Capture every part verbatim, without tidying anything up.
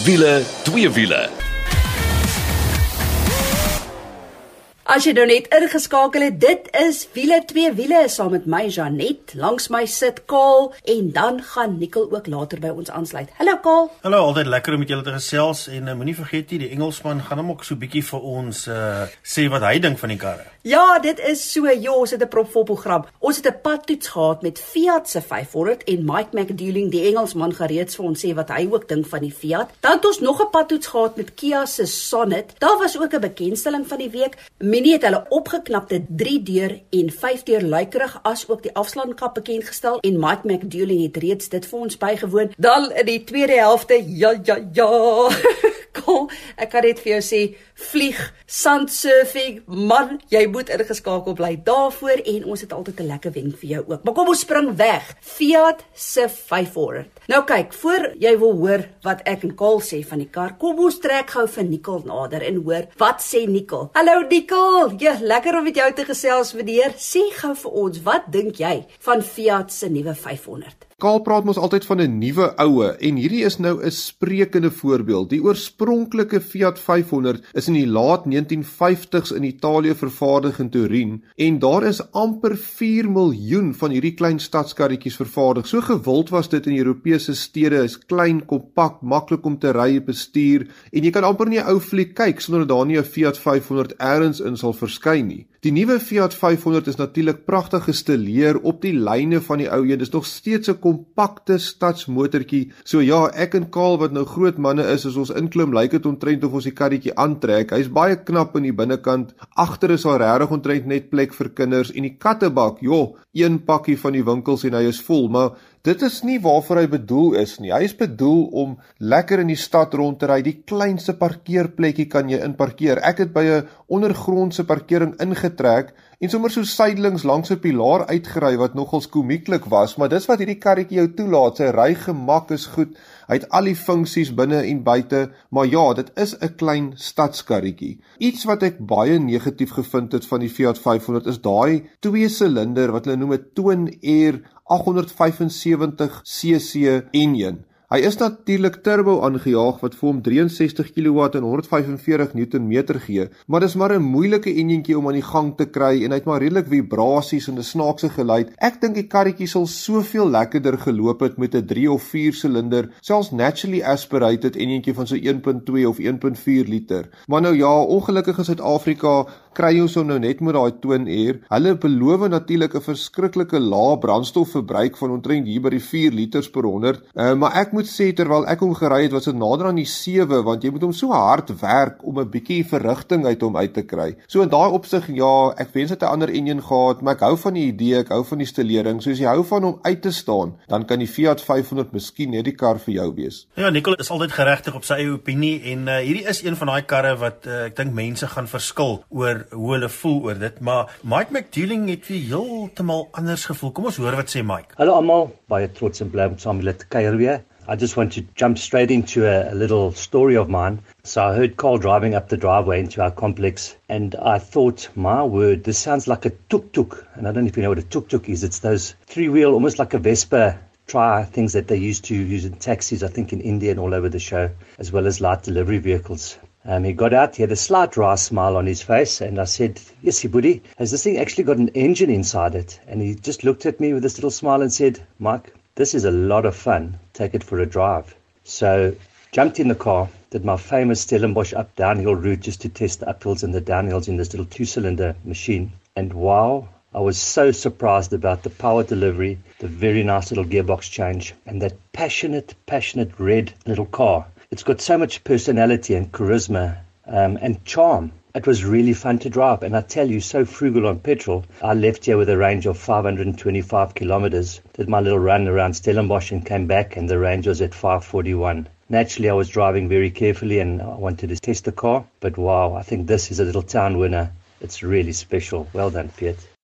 Wiele, twee wiele. As jy nou net ingeskakel het, dit is Wiele twee wiele, saam met my Janet, langs my sit Kaal, en dan gaan Nikkel ook later by ons aansluit. Hallo Kaal. Hallo, altyd lekker om met julle te gesels, en uh, moenie vergeet nie, die Engelsman gaan hom ook so bietjie vir ons uh, sê wat hy dink van die karre. Ja, dit is so, ja, ons het 'n propvol program. Ons het 'n padtoets gehad met Fiat se vyf honderd, en Mike McDouling, die Engelsman, gaan reeds vir ons sê wat hy ook dink van die Fiat. Dan het ons nog 'n padtoets gehad met Kia se Sonet. Daar was ook 'n bekendstelling van die week. Mini het hulle opgeknapte drie deur en vyf deur luikerig as ook die afslankap bekendgestel, en Mike McDouling het reeds dit vir ons bygewoon. Dan in die tweede helfte, ja, ja, ja, Cool. Ek kan net vir jou sê, vlieg, sandsurfing, man, jy moet ingeskakel bly daarvoor, en ons het altyd 'n lekker wenk vir jou ook. Maar kom ons spring weg, Fiat se vyf honderd. Nou kyk, voor jy wil hoor wat ek en Kaal sê van die kar, kom ons trek gou vir Nikkel nader en hoor, wat sê Nikkel? Hallo Nikkel, ja, lekker om met jou te gesels, meneer. Sê gou vir ons, wat dink jy van Fiat se nuwe vyf honderd? Kaal praat mos altyd van 'n nuwe oue, en hierdie is nou 'n sprekende voorbeeld. Die oorspronklike Fiat vyf honderd is in die laat negentien vyftigs in Italië vervaardig in Turin, en daar is amper vier miljoen van hierdie klein stadskarretjies vervaardig. So gewild was dit in Europese stede, is klein, kompak, maklik om te ry, bestuur, en jy kan amper nie 'n ou fliek kyk sonder dat daar nie 'n Fiat vyf honderd ergens in sal verskyn nie. Die nuwe Fiat vyf honderd is natuurlik pragtig gestileer op die lyne van die ou een. Dis nog steeds 'n kompakte stadsmotortjie. So ja, ek en Kaal wat nou groot manne is, as ons inklim, lyk dit omtrent of ons die karretjie aantrek. Hy's baie knap in die binnekant. Agter is al regtig omtrent net plek vir kinders, en die kattebak, joh, een pakkie van die winkels en hy is vol, maar dit is nie waarvoor hy bedoel is nie. Hy is bedoel om lekker in die stad rond te ry. Die kleinste parkeerplekkie kan jy inparkeer. Ek het by 'n ondergrondse parkering ingetrek en sommer so sydelings langs 'n pilaar uitgery wat nogals komieklik was, maar dis wat hierdie karretjie jou toelaat. Sy ry gemak is goed. Hy het al die funksies binne en buite, maar ja, dit is 'n klein stadskarretjie. Iets wat ek baie negatief gevind het van die Fiat vyf honderd is daai twee silinder wat hulle noem 'n Twin Air agthonderdvyfensewentig cc enjin. Hy is natuurlik turbo aangejaag wat vir hom drieënsestig kilowatt en honderdvyfenveertig newtonmeter gee, maar dis maar 'n moeilike enjintjie om aan die gang te kry, en hy het maar redelik vibrasies en 'n snaakse geluid. Ek dink die karretjie sal soveel lekkerder geloop het met 'n drie of vier silinder, selfs naturally aspirated enjintjie van so een punt twee of een punt vier liter. Maar nou ja, ongelukkig in Suid-Afrika kry ons hom nou net met daai Twin Air. Hulle beloof natuurlik 'n verskriklike lae brandstofverbruik van omtrent hier by die vier liters per honderd, uh, maar ek moet sê, terwyl ek hom gery het, was dit nader aan die sewe, want jy moet hom so hard werk om 'n bietjie verrigting uit hom uit te kry. So in daai opsig, ja, ek wens dit 'n ander enjin gehad, maar ek hou van die idee, ek hou van die stilering. So as jy hou van hom uit te staan, dan kan die Fiat vyf honderd miskien net die kar vir jou wees. Ja, Nikkel is altyd geregtig op sy eie opinie, en uh, hierdie is een van daai karre wat uh, ek dink mense gaan verskil oor hoe hulle voel oor dit, maar Mike McDouling het weer heeltemal anders gevoel. Kom ons hoor wat sê Mike. Hallo almal, baie trots en bly om saam met julle te kuier weer. I just want to jump straight into a, a little story of mine. So I heard Carl driving up the driveway into our complex, and I thought, my word, this sounds like a tuk-tuk. And I don't know if you know what a tuk-tuk is. It's those three-wheel, almost like a Vespa tri things that they used to use in taxis, I think in India and all over the show, as well as light delivery vehicles. Um, he got out, he had a slight dry smile on his face, and I said, yes, buddy, has this thing actually got an engine inside it? And he just looked at me with this little smile and said, Mike, this is a lot of fun. Take it for a drive. So, jumped in the car, did my famous Stellenbosch up downhill route just to test the uphills and the downhills in this little two-cylinder machine. And wow, I was so surprised about the power delivery, the very nice little gearbox change, and that passionate, passionate red little car. It's got so much personality and charisma um, and charm. It was really fun to drive, and I tell you, so frugal on petrol. I left here with a range of five hundred twenty-five kilometers, did my little run around Stellenbosch and came back, and the range was at five forty-one. Naturally, I was driving very carefully and I wanted to test the car, but wow, I think this is a little town winner. It's really special. Well done, Piet.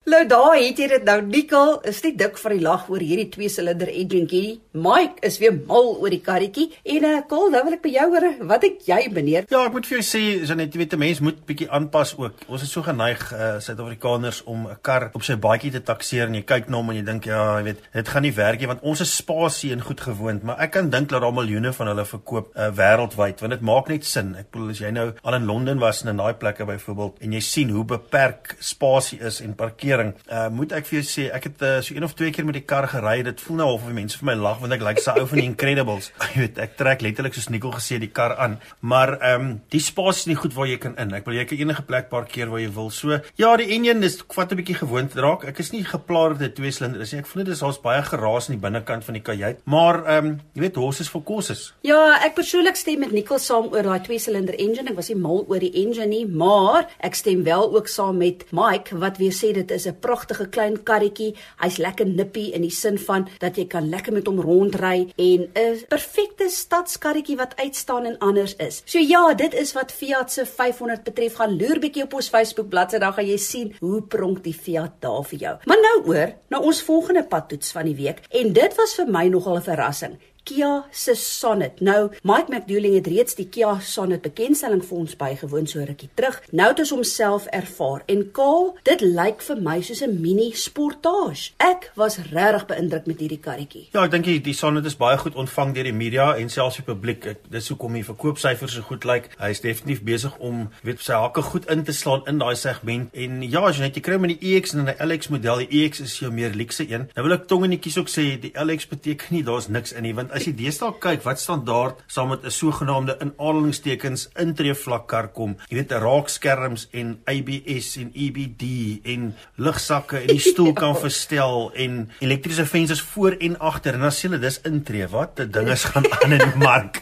Nou daar het jy dit nou. Nicole is nie dik van die lag oor hierdie twee-silinder enjinkie. Mike is weer mal oor die karretjie. En uh, Cole, nou wil ek by jou hoor, wat het jy meneer? Ja, ek moet vir jou sê, Janet, jy weet, 'n mens moet bietjie aanpas ook. Ons is so geneig, uh, Suid-Afrikaners, om 'n kar op sy baadjie te takseer en jy kyk na hom en jy dink, ja, jy weet, dit gaan nie werk nie, want ons is spasie en goed gewoond, maar ek kan dink dat daar miljoene van hulle verkoop uh, wêreldwyd, want dit maak net sin. Ek bedoel, as jy nou al in Londen was en in daai plekke byvoorbeeld, en jy sien hoe beperk spasie is en parkering, uh, moet ek vir jou sê, ek het uh, so een of twee keer met die kar gery, dit voel nou al of die mense vir my lag, want ek lyk so ou van die Incredibles. Jy weet, ek trek letterlik soos Nicole gesê die kar aan, maar ehm um, die spasie is nie goed waar jy kan in. Ek wil jy kan enige plek parkeer waar jy wil. So ja, die engine is vat 'n bietjie gewoond raak. Ek is nie geplaag dat dit twee silinder is nie. Ek voel dit is daar's baie geraas in die binnekant van die kajuit, maar ehm um, jy weet, horses for courses. Ja, ek persoonlik stem met Nicole saam oor daai twee-silinder engine. Ek was nie mal oor die engine nie, maar ek stem wel ook saam met Mike wat weer sê dit is 'n pragtige klein karretjie. Hy's lekker nippie in die sin van dat jy kan lekker met hom rondry en 'n perfekte stadskarretjie wat uitstaan en anders is. So ja, dit is wat Fiat se vyfhonderd betref. Gaan loer bietjie op ons Facebook bladsy, dan gaan jy sien hoe pronk die Fiat daar vir jou. Maar nou oor na ons volgende padtoets van die week en dit was vir my nogal 'n verrassing. Kia se Sonet. Nou, Mike McDouling het reeds die Kia Sonet bekendstelling vir ons bygewoon so rukkie terug. Nou het ons homself ervaar en Kaal, dit lyk vir my soos 'n mini sportage. Ek was regtig beïndruk met hierdie karretjie. Ja, ek dink die, die Sonet is baie goed ontvang deur die media en selfs die publiek. Ek, dis hoekom die verkoopsyfers so goed lyk. Hy is definitief besig om, weet, sy hakke goed in te slaan in daai segment. En ja, as jy net jy kry met die E X en die L X model, die E X is jou meer luukse een. Nou wil ek tong in die kies ook sê, die L X beteken nie daar's niks in nie, want as jy deesdae kyk wat standaard saam met 'n sogenaamde in aanhalingstekens intreevlak kar kom, jy weet, raakskerms en A B S en E B D en lugsakke en die stoel kan verstel en elektriese vensters voor en agter en dan sê hulle dis intree. Wat 'n ding is gaan aan in die mark.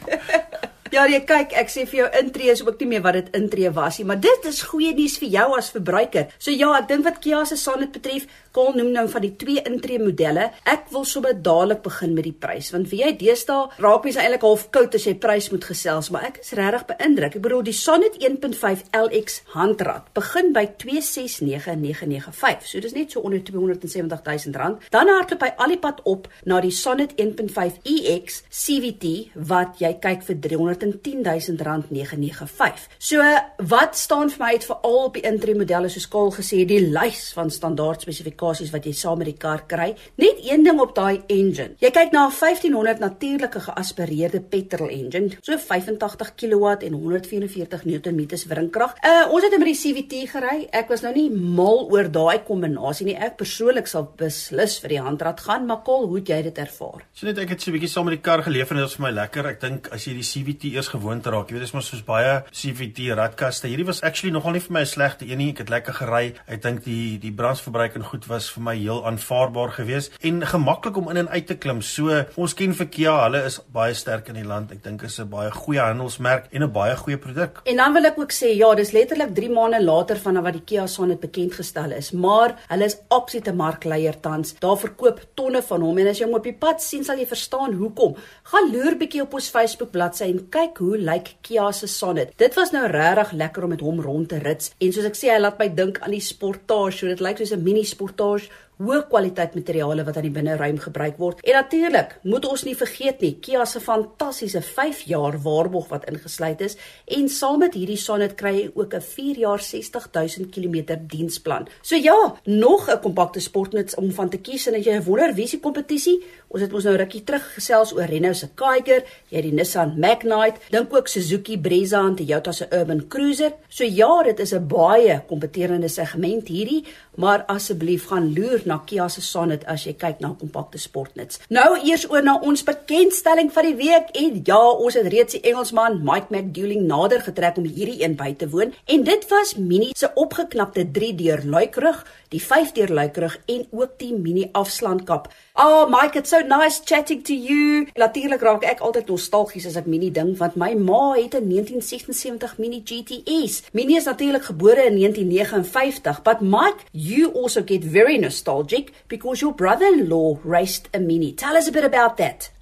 Ja, jy kyk, ek sê vir jou intree is ook nie meer wat dit intree was nie, maar dit is goeie nuus vir jou as verbruiker. So ja, ek dink wat Kia se Sonet betref, Kaal noem nou van die twee intree modelle. Ek wil sommer dadelik begin met die prys, want wie jy deesdae raak mens eintlik half koud as jy prys moet gesels, maar ek is regtig beïndruk. Ek bedoel die Sonet een punt vyf L X handrat begin by twee ses nege nege nege vyf. So dis net so onder tweehonderd sewenttig duisend rand. Dan hardloop hy al die pad op na die Sonet een punt vyf E X C V T wat jy kyk vir driehonderd en tien duisend rand nege nege vyf. So wat staan vir my uit veral op die intree modelle soos Kaal gesê, die lys van standaard spesifikasies wat jy saam met die kar kry. Net een ding op daai engine. Jy kyk na 'n vyftienhonderd natuurlike geaspireerde petrol engine, so vyf en tagtig kilowatt en honderd vyf en veertig newtonmeters wringkrag. Uh, ons het met die C V T gery. Ek was nou nie mal oor daai kombinasie nie. Ek persoonlik sal beslis vir die handrat gaan, maar Kaal, hoe het jy dit ervaar? So net ek het so 'n bietjie saam met die kar geleef en dit was vir my lekker. Ek dink as jy die C V T eers gewoond raak, jy weet, dis maar soos baie C V T radkaste. Hierdie was actually nogal nie vir my 'n slegte een nie. Ek het lekker gery. Ek dink die die brandverbruik en goed was vir my heel aanvaarbaar geweest en gemaklik om in en uit te klim. So ons ken vir Kia, hulle is baie sterk in die land. Ek dink is 'n baie goeie handelsmerk en 'n baie goeie produk. En dan wil ek ook sê, ja, dis letterlik drie maande later van wat die Kia Sonet bekend gestel is, maar hulle is absolute markleier tans. Daar verkoop tonne van hom en as jy hom op die pad sien, sal jy verstaan hoekom. Gaan loer bietjie op ons Facebook bladsy en kyk hoe lyk Kia se Sonet. Dit was nou regtig lekker om met hom rond te rits en soos ek sê, hy laat my dink aan die Sportage. So dit lyk soos 'n mini Sportage, hoë kwaliteit materiale wat aan die binneruim gebruik word. En natuurlik, moet ons nie vergeet nie, Kia se fantastiese vyf jaar waarborg wat ingesluit is en saam met hierdie Sonet kry jy ook 'n vier jaar sestig duisend kilometer diensplan. So ja, nog 'n kompakte sportnuts om van te kies en as jy wonder wie se kompetisie, ons het ons nou rukkie terug gesels oor Renault se Kiger, jy het die Nissan Magnite, dink ook Suzuki Brezza en Toyota se Urban Cruiser. So ja, dit is 'n baie kompeterende segment hierdie, maar asseblief gaan loer na Kia se Sonet as jy kyk na kompakte sportnuts. Nou eers oor na ons bekendstelling van die week en ja, ons het reeds die Engelsman Mike McDouling nader getrek om hierdie een by te woon en dit was Mini se opgeknapte drie deur luikrug, die vyf deur luikrug en ook die Mini afslankap. Oh Mike, it's so nice chatting to you. Natuurlik raak ek altyd nostalgies as ek Mini dink want my ma het 'n negentien sewensewentig Mini G T S. Mini is natuurlik gebore in negentien negenenvyftig, but Mike, you also get very nostalgic because your brother-in-law raced a Mini. Tell us a bit about that.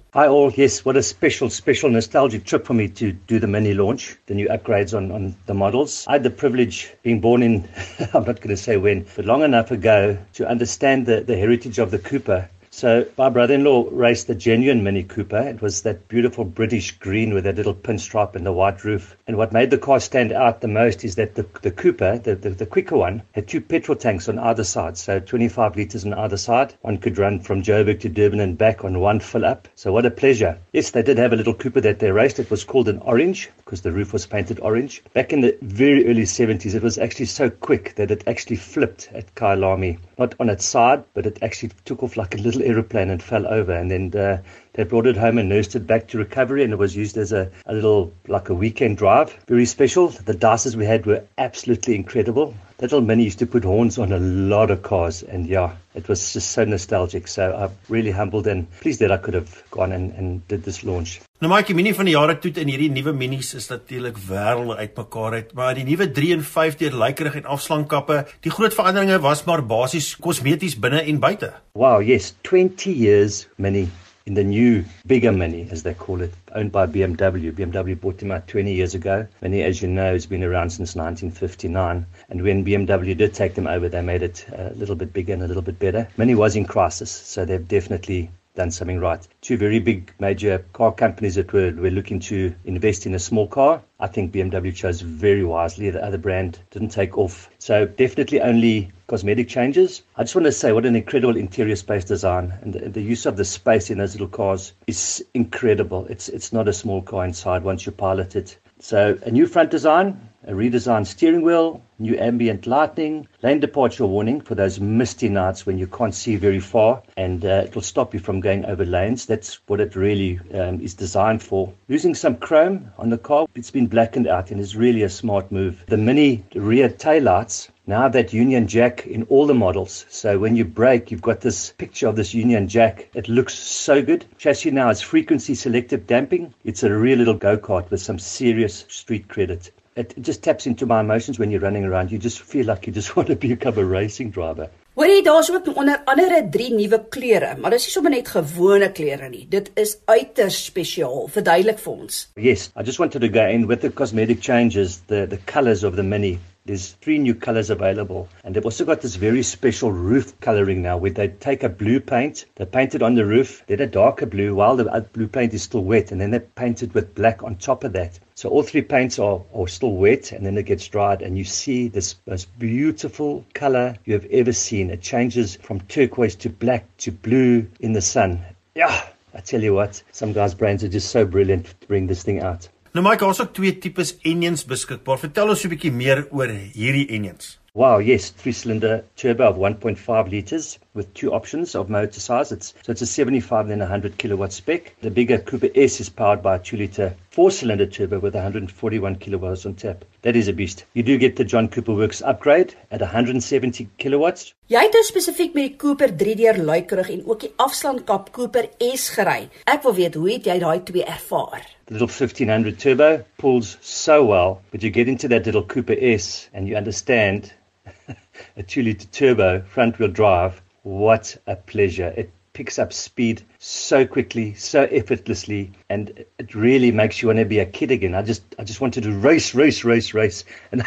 Hi all, yes, what a special, special nostalgic trip for me to do the Mini launch, the new upgrades on, on the models. I had the privilege, being born in, I'm not going to say when, but long enough ago to understand the, the heritage of the Cooper. So my brother-in-law raced the genuine Mini Cooper. It was that beautiful British green with that little pinstripe and the white roof. And what made the car stand out the most is that the, the Cooper, the, the, the quicker one, had two petrol tanks on either side. So twenty-five litres on either side. One could run from Joburg to Durban and back on one fill up. So what a pleasure. Yes, they did have a little Cooper that they raced. It was called an Orange because the roof was painted orange. Back in the very early seventies, it was actually so quick that it actually flipped at Kyalami. Not on its side, but it actually took off like a little aeroplane and fell over. And then uh, they brought it home and nursed it back to recovery, and it was used as a, a little, like a weekend drive. Very special. The dices we had were absolutely incredible. Little Mini used to put horns on a lot of cars, and yeah, it was just so nostalgic. So I'm really humbled and pleased that I could have gone and, and did this launch. Nou Mike, die Mini van die jare toe en hierdie nuwe Minis is natuurlik wêrelde uitmekaar uit, maar die nuwe drie en vyf deur lykerig en afslankkappe, die groot veranderinge was maar basies kosmeties binne en buite. Wow, yes, twenty years Mini in the new bigger Mini, as they call it, owned by B M W. B M W bought him out twenty years ago. Mini, as you know, has been around since nineteen fifty-nine. And when B M W did take them over, they made it a little bit bigger and a little bit better. Mini was in crisis, so they've definitely done something right. Two very big major car companies that were, were looking to invest in a small car. I think B M W chose very wisely. The other brand didn't take off. So definitely only cosmetic changes. I just want to say what an incredible interior space design, and the, the use of the space in those little cars is incredible. It's it's not a small car inside once you pilot it. So a new front design, a redesigned steering wheel, new ambient lighting, lane departure warning for those misty nights when you can't see very far, and uh, it will stop you from going over lanes. That's what it really um, is designed for. Using some chrome on the car, it's been blackened out and is really a smart move. The Mini rear taillights now have that Union Jack in all the models. So when you brake, you've got this picture of this Union Jack. It looks so good. Chassis now is frequency selective damping. It's a real little go-kart with some serious street credit. It just taps into my emotions when you're running around. You just feel like you just want to become a racing driver. Hoorie, daar's ook onder andere drie nuwe kleure, maar dis nie sommer net gewone kleure nie. Dit is uiters spesiaal. Verduidelik vir ons. Yes, I just wanted to go in with the cosmetic changes, the the colors of the Mini. There's three new colors available, and they've also got this very special roof coloring now where they take a blue paint, they paint it on the roof, then a darker blue while the blue paint is still wet, and then they paint it with black on top of that. So all three paints are, are still wet, and then it gets dried, and you see this most beautiful color you have ever seen. It changes from turquoise to black to blue in the sun. Yeah, I tell you what, some guys' brains are just so brilliant to bring this thing out. Nou Mike, daar's ook twee tipes engines beskikbaar. Vertel ons 'n bietjie meer oor hierdie engines. Wow, yes, three-cylinder turbo of one point five litres with two options of motor size. It's, so it's a seventy-five and then one hundred kilowatt spec. The bigger Cooper S is powered by a two-litre four-cylinder turbo with one hundred forty-one kilowatts on tap. That is a beast. You do get the John Cooper Works upgrade at one hundred seventy kilowatts. Jy het nou spesifiek met die Cooper drie deur luikerig en ook die afslankkap Cooper S gery. Ek wil weet, hoe het jy daai twee ervaar? The little fifteen hundred turbo pulls so well, but you get into that little Cooper S and you understand a two-litre turbo front-wheel drive. What a pleasure. It picks up speed so quickly, so effortlessly, and it really makes you want to be a kid again. I just I just wanted to race, race, race, race. And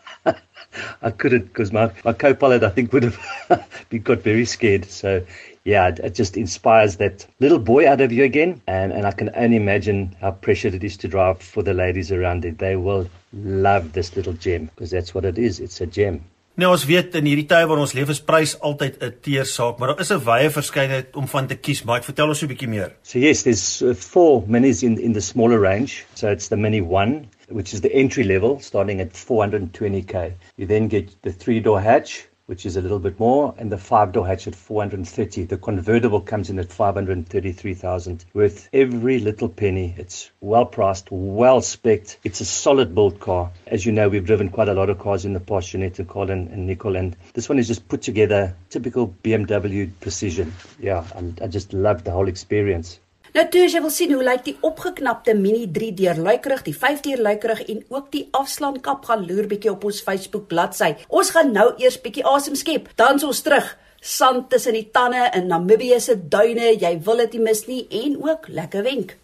I couldn't because my, my co-pilot, I think, would have got very scared. So, yeah, it, it just inspires that little boy out of you again. And, and I can only imagine how precious it is to drive for the ladies around it. They will love this little gem because that's what it is. It's a gem. Nou ons weet in hierdie tye waar ons leef is prys altyd 'n teersaak, maar daar is 'n wye verskeidenheid om van te kies. Mike, vertel ons 'n bietjie meer. So yes, there's uh, four Minis in in the smaller range. So it's the Mini one, which is the entry level, starting at four hundred twenty K. You then get the three-door hatch, which is a little bit more, and the five-door hatch at four hundred thirty. The convertible comes in at five hundred thirty-three thousand. Worth every little penny. It's well priced, well spec'd. It's a solid build car. As you know, we've driven quite a lot of cars in the past, Jeanette and Colin and, and Nicole, and this one is just put together, typical B M W precision. Yeah, I'm, I just love the whole experience. Nou toe as jy wil sien hoe lyk die opgeknapte Mini drie deur luikerig, die vyf deur luikerig en ook die afslankkap, gaan loer bietjie op ons Facebook bladsy. Ons gaan nou eers bietjie asem skep, dan is ons terug. sand tussen die tande in Namibië se duine, jy wil dit nie mis nie, en ook lekker wenk.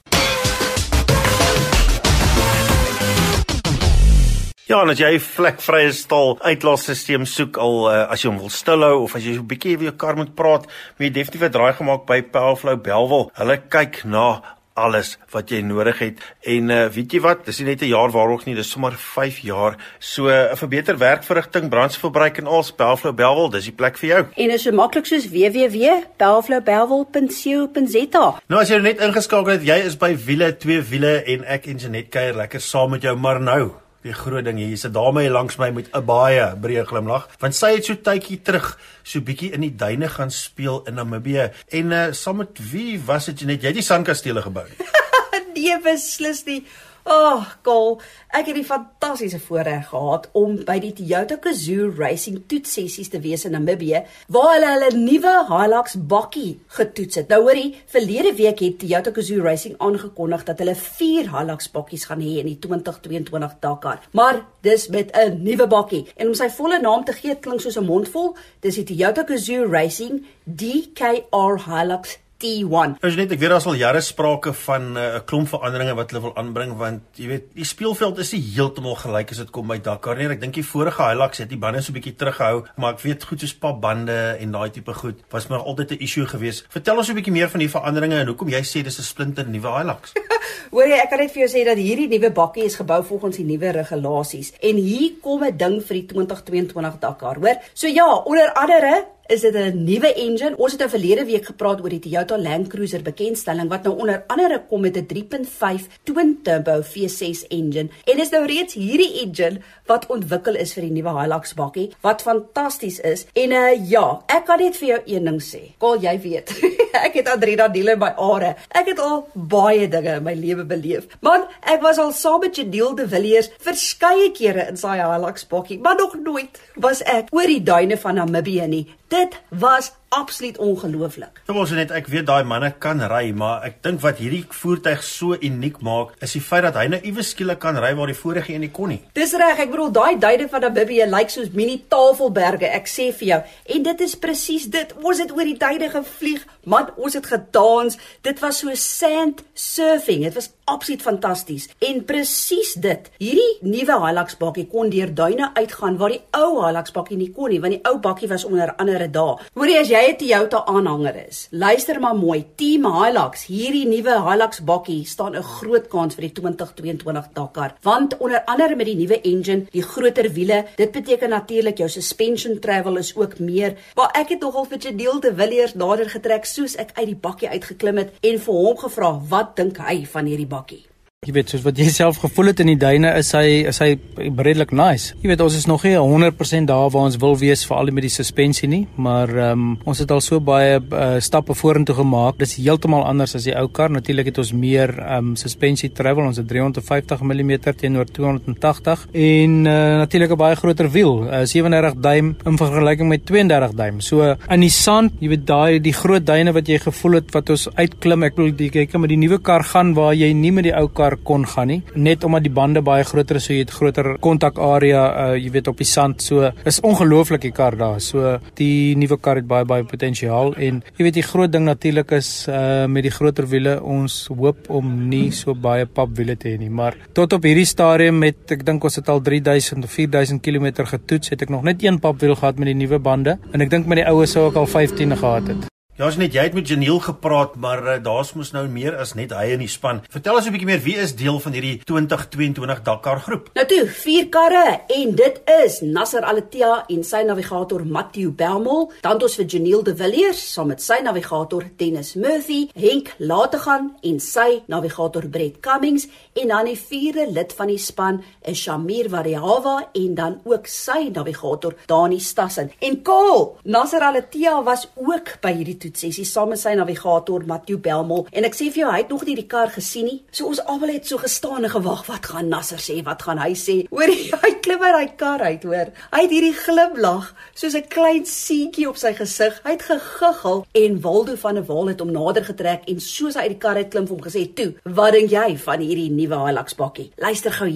Ja, en as jy 'n vlekvrye stal uitlaatstelsel soek al uh, as jy hom wil stilhou of as jy so 'n bietjie oor jou kar moet praat, moet jy definitief 'n draai gemaak by Powerflow Bellville. Hulle kyk na alles wat jy nodig het. En uh, weet jy wat, dis nie net 'n jaar waarog nie, dis sommer vyf jaar. So 'n uh, verbeter werkverrigting, brandstofverbruik en als Powerflow Bellville, dis die plek vir jou. En is so maklik soos w w w punt powerflow bellville punt co punt z a. Nou as jy net ingeskakel het, jy is by wiele, twee wiele en ek en Jeanette kuier lekker saam met jou, maar nou die groot ding hier, is 'n dame hier langs my met 'n baie breë glimlag, want sy het so tydjie terug so bietjie in die duine gaan speel in Namibië. En uh, saam met wie was dit net? Jy het die sandkastele gebou. Nee, beslis nie. Oh, Cole, ek het die fantastiese voorreg gehad om by die Toyota Gazoo Racing toetsessies te wees in Namibië, waar hulle hulle nuwe Hilux bakkie getoets het. Nou hoorie, verlede week het Toyota Gazoo Racing aangekondig dat hulle vier Hilux bakkies gaan hê in die twintig tweeëntwintig Dakar. Maar dis met 'n nuwe bakkie. En om sy volle naam te gee, klink soos 'n mondvol, dis die Toyota Gazoo Racing D K R Hilux T one. Nou net, ek weet daar is al jare sprake van 'n uh, klomp veranderinge wat hulle wil aanbring, want jy weet, die speelveld is nie heeltemal gelyk as dit kom by Dakar nie. Ek dink die vorige Hilux het die bande so 'n bietjie teruggehou, maar ek weet goed soos papbande en daai tipe goed was maar altyd 'n issue geweest. Vertel ons 'n bietjie meer van die veranderinge en hoekom jy sê dis 'n splinter nuwe Hilux. Hoor jy, ek kan net vir jou sê dat hierdie nuwe bakkie is gebou volgens die nuwe regulasies. En hier kom 'n ding vir die twintig tweeëntwintig Dakar, hoor. So ja, onder andere is dit 'n nuwe engine. Ons het nou verlede week gepraat oor die Toyota Land Cruiser bekendstelling wat nou onder andere kom met 'n drie punt vyf twin turbo V ses engine. En is nou reeds hierdie engine wat ontwikkel is vir die nuwe Hilux bakkie, wat fantasties is. En uh, ja, ek kan net vir jou een ding sê. Kal, jy weet, ek het adrenaliene in my are. Ek het al baie dinge in my lewe beleef. Man, ek was al saam met Jadiel de Villiers verskeie kere in sy Hilux bakkie, maar nog nooit was ek oor die duine van Namibië nie. Dit was absoluut ongelooflik. Ja, ons net, ek weet daai manne kan ry, maar ek dink wat hierdie voertuig so uniek maak, is die feit dat hy nou iewes skielik kan ry waar die vorige een nie kon nie. Dis reg, ek bedoel daai duine van Namibië lyk soos mini Tafelberge, ek sê vir jou. En dit is presies dit. Ons het oor die duine gevlieg, man, ons het gedans. Dit was so sand surfing. Dit was absoluut fantasties. En presies dit. Hierdie nuwe Hilux bakkie kon deur duine uitgaan waar die ou Hilux bakkie nie kon nie, want die ou bakkie was onder andere daar. Hoorie, as jy 'n Toyota aanhanger is, luister maar mooi. Team Hilux, hierdie nuwe Hilux bakkie staan 'n groot kans vir die twintig tweeëntwintig Dakar, want onder andere met die nuwe engine, die groter wiele, dit beteken natuurlik jou suspension travel is ook meer. Maar ek het nogal vir Jadiel de Villiers nader getrek soos ek uit die bakkie uitgeklim het en vir hom gevra wat dink hy van hierdie bakkie. Jy weet, soos wat jy self gevoel het in die duine, is hy is hy redelik nice. Jy weet, ons is nog nie honderd persent daar waar ons wil wees, veral met die suspensie nie, maar um, ons het al so baie uh, stappe vorentoe gemaak. Dis heeltemal anders as die ou kar. Natuurlik het ons meer um, suspensie travel. Ons het driehonderd vyftig millimeter teenoor tweehonderd agtig en uh, natuurlik 'n baie groter wiel, uh, sewe en dertig duim in vergelyking met twee en dertig duim. So in die sand, jy weet, daai die groot duine wat jy gevoel het wat ons uitklim, ek bedoel, jy kyk met die nuwe kar gaan waar jy nie met die ou kar kon gaan nie, net omdat die bande baie groter is, so jy het groter kontakarea, uh, jy weet, op die sand, so is ongelooflik die kar daar, so die nuwe kar het baie baie potensiaal, en jy weet, die groot ding natuurlik is, uh, met die groter wiele, ons hoop om nie so baie papwiele te hê nie, maar tot op hierdie stadium met, ek dink ons het al drie duisend of vier duisend kilometer getoets, het ek nog net een papwiel gehad met die nuwe bande, en ek dink met die ouwe sou ek al vyftien gehad het. Ja, ons net, jy het met Janiel gepraat, maar uh, daar's mos nou meer as net hy in die span. Vertel ons 'n bietjie meer, wie is deel van hierdie twintig tweeëntwintig Dakar groep? Nou toe, vier karre, en dit is Nasser Al-Attiyah en sy navigator Matthew Belmol, dan het ons vir Janiel de Villiers, saam met sy navigator Dennis Murphy, Henk Lategan en sy navigator Brett Cummings, en dan die vierde lid van die span is Shamir Variawa, en dan ook sy navigator Dani Stassen. En Cole, Nasser Al-Attiyah was ook by hierdie sessie saam met sy navigator Matthew Belmol, en ek sê vir jou, hy het nog nie die kar gesien nie, so ons almal het so gestaan en gewag, wat gaan Nasser sê, wat gaan hy sê, hoor, hy klim uit die kar uit, hoor, hy het hierdie glimlag, soos 'n klein seentjie op sy gesig, hy het gegiggel, en Waldo van der Waal het hom nader getrek, en soos hy uit die kar uit klim, vir hom gesê, toe, wat dink jy van hierdie nuwe Hilux bakkie? Luister gou hierna.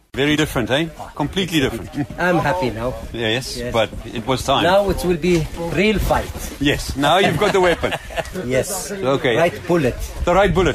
Very different, eh? Completely different. I'm happy now. Yes, Yes. but it was time. Now it will be real fight. Yes, now you've got the weapon. Yes. Okay. Right bullet. The right bullet.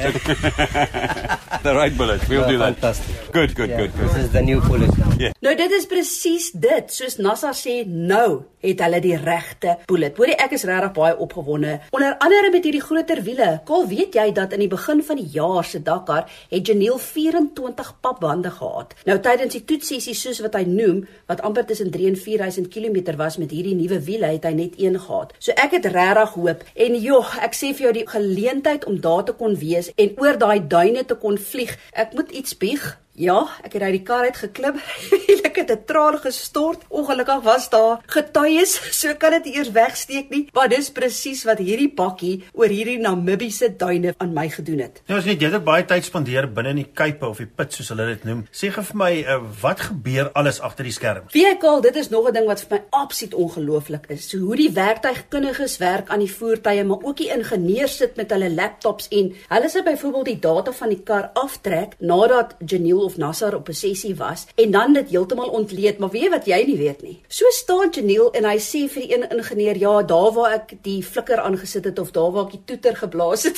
The right bullet. We'll Oh, do that. fantastic. Good, good, Yeah, good, This good. is the new bullet now. Yeah. Nou dit is presies dit, soos NASA sê, nou het hulle die regte bullet. Hoorie, ek is regtig baie opgewonde. Onder andere met hierdie groter wiele. Kol, weet jy dat in die begin van die jaar se Dakar het Janiel vyf-en-twintig papbande gehad. Nou tydens die toetsessie soos wat hy noem, wat amper tussen drie en vier duisend kilometer was met hierdie nuwe wiele, het hy net een gehad. So ek het regtig hoop en joh, ek sê vir jou die geleentheid om daar te kon wees en oor daai duine te kon vlieg. Ek moet iets bieg. Ja, ek het uit die kar uit geklim en ek het 'n traan gestort. Ongelukkig was daar getuies, so kan dit eers wegsteek nie, maar dis presies wat hierdie bakkie oor hierdie Namibiese duine aan my gedoen het. Nou as net jy het ook baie tyd spandeer binne in die kuipe of die put soos hulle dit noem. Sê gou vir my, uh, wat gebeur alles agter die skerms? Wie ek al, dit is nog 'n ding wat vir my absoluut ongelooflik is. So hoe die werktuigkundiges werk aan die voertuie, maar ook die ingenieurs sit met hulle laptops en hulle sal byvoorbeeld die data van die kar aftrek nadat Janiel of Nassar op 'n sessie was en dan dit heeltemal ontleed, maar weet jy wat jy nie weet nie. So staan Janiel en hy sê vir die een ingenieur, ja, daar waar ek die flikker aangesit het of daar waar ek die toeter geblaas het.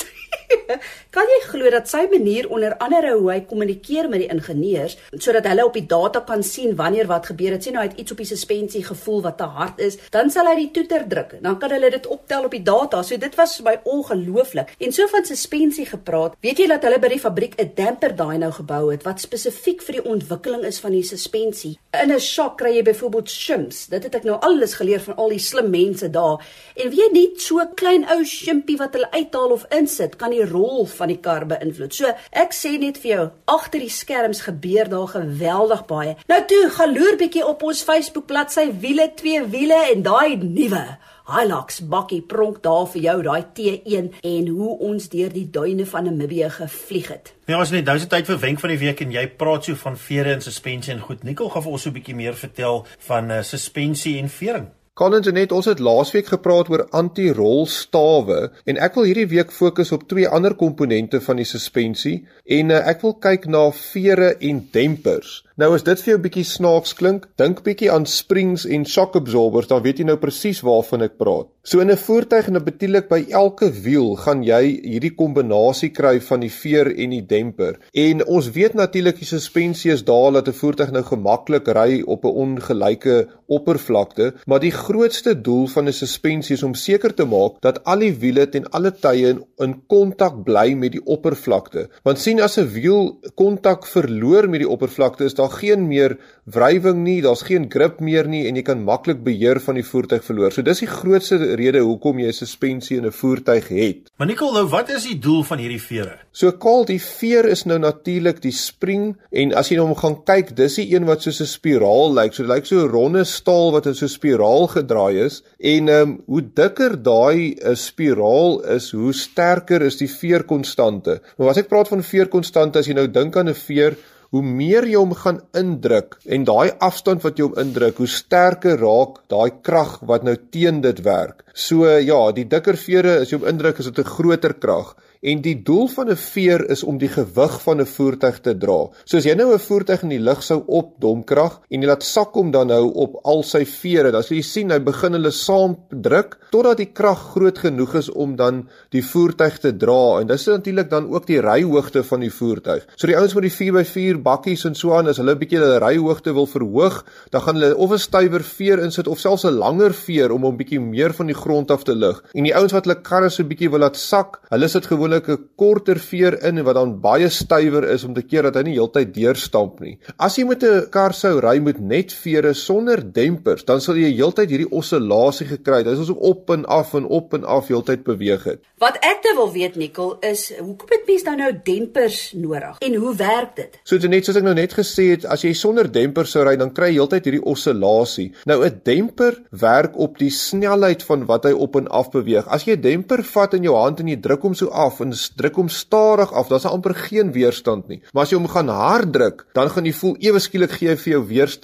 Kan jy glo dat sy manier onder andere hoe hy kommunikeer met die ingenieurs sodat hulle op die data kan sien wanneer wat gebeur het. Sien nou hy het iets op die suspensie gevoel wat te hard is, dan sal hy die toeter druk. Dan kan hulle dit optel op die data. So dit was vir my ongelooflik. En so van suspensie gepraat, weet jy dat hulle by die fabriek 'n damper dyno gebou het wat spesifiek vir die ontwikkeling is van die suspensie. In 'n shock kry jy byvoorbeeld shims. Dit het ek nou alles geleer van al die slim mense daar. En weet jy nie, so 'n klein ou shimpie wat hulle uithaal of insit, kan die rol van die kar beïnvloed. So ek sê net vir jou, agter die skerms gebeur daar geweldig baie. Nou toe, gaan loer bietjie op ons Facebook bladsy Wiele twee Wiele en daai nuwe Hilux bakkie pronk daar vir jou, daai T een en hoe ons deur die duine van Namibië gevlieg het. Ja, ons net nou is dit tyd vir wenk van die week en jy praat so van vere en suspensie en goed. Nicole gaan vir ons so 'n bietjie meer vertel van uh, suspensie en vering. Collins en net, ons het laasweek gepraat oor anti-rolstawe en ek wil hierdie week fokus op twee ander komponente van die suspensie en uh, ek wil kyk na vere en dempers. Nou as dit vir jou bietjie snaaks klink, dink bietjie aan springs en shock absorbers, dan weet jy nou presies waarvan ek praat. So in 'n voertuig en betuilik by elke wiel gaan jy hierdie kombinasie kry van die veer en die demper. En ons weet natuurlik die suspensie is daar dat 'n voertuig nou gemaklik ry op 'n ongelyke oppervlakte, maar die grootste doel van 'n suspensie is om seker te maak dat al die wiele ten alle tye in, in kontak bly met die oppervlakte. Want sien as 'n wiel kontak verloor met die oppervlakte, is daar geen meer wrywing nie, daar's geen grip meer nie en jy kan maklik beheer van die voertuig verloor. So dis die grootste rede hoekom jy 'n suspensie in 'n voertuig het. Maar Nicole, nou wat is die doel van hierdie vere? So Karl, die veer is nou natuurlik die spring en as jy nou gaan kyk, dis die een wat soos 'n spiraal lyk. So dit lyk so 'n ronde staal wat in so 'n spiraal gedraai is en ehm um, hoe dikker daai 'n spiraal is, hoe sterker is die veerkonstante. Maar as ek praat van veerkonstante, as jy nou dink aan 'n veer, hoe meer jy hom gaan indruk en daai afstand wat jy hom indruk, hoe sterker raak daai krag wat nou teen dit werk. So ja, die dikker vere as jy hom indruk, is dit 'n groter krag. En die doel van 'n veer is om die gewig van 'n voertuig te dra. So as jy nou 'n voertuig in die lug sou opdomkrag en jy laat sak hom dan nou op al sy vere, dan sal jy sien hy begin hulle saam druk totdat die krag groot genoeg is om dan die voertuig te dra. En dis natuurlik dan ook die ryhoogte van die voertuig. So die ouens met die vier by vier bakkies en so aan, as hulle 'n bietjie hulle ryhoogte wil verhoog, dan gaan hulle of 'n stywer veer insit of selfs 'n langer veer om hom bietjie meer van die grond af te lig. En die ouens wat hulle karre so bietjie wil laat sak, hulle sit gewoonlik 'n korter veer in wat dan baie stywer is om te keer dat hy nie heeltyd deurstamp nie. As jy met 'n kar sou ry met net vere sonder dempers, dan sal jy heeltyd hierdie oscillasie gekry. Dit is asof op en af en op en af heeltyd beweeg het. Wat ek nou wil weet, Nicole, is hoekom het mens dan nou dempers nodig en hoe werk dit? So net soos ek nou net gesê het, as jy sonder dempers sou ry, dan kry jy heeltyd hierdie oscillasie. Nou 'n demper werk op die snelheid van wat hy op en af beweeg. As jy 'n demper vat in jou hand en jy druk hom so af en druk hom stadig af, dan is daar amper geen weerstand nie. Maar as jy hom gaan hard druk, dan gaan jy voel ewe skielik gee hy vir jou weerstand.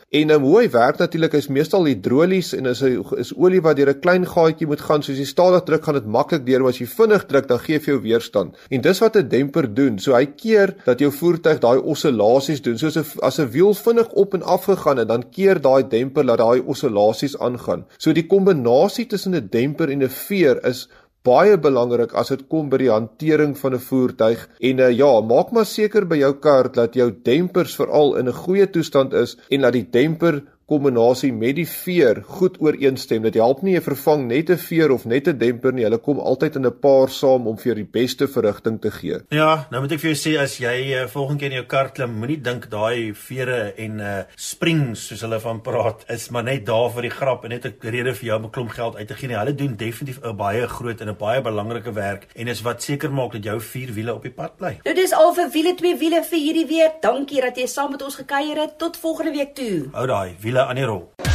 En um, hoe hy werk natuurlik is meestal hidrolies en is, is olie wat deur 'n klein gaatjie moet gaan, soos jy stadig druk gaan dit maklik deur, maar as jy vinnig druk dan gee vir jou weerstand. En dis wat 'n demper doen. So hy keer dat jou voertuig daai oscillasies doen. Soos as 'n wiel vinnig op en af gegaan het, dan keer daai demper dat daai oscillasies aangaan. So die kombinasie tussen 'n demper en 'n veer is baie belangrik as dit kom by die hantering van 'n voertuig. En uh, ja, maak maar seker by jou kar dat jou dempers veral in 'n goeie toestand is en dat die demper kombinasie met die veer goed ooreenstem. Dit help nie jy vervang net 'n veer of net 'n demper nie. Hulle kom altyd in 'n paar saam om vir jou die beste verrigting te gee. Ja, nou moet ek vir jou sê, as jy uh, volgende keer in jou kar klim, moenie dink daai vere en uh, springs soos hulle van praat is maar net daar vir die grap en net 'n rede vir jou om 'n klomp geld uit te gee nie. Hulle doen definitief 'n baie groot en 'n baie belangrike werk en is wat seker maak dat jou vier wiele op die pad bly. Nou dis al vir wiele twee wiele vir hierdie week. Dankie dat jy saam met ons gekuier het. Tot volgende week toe. Hou daai wiele aan die rol.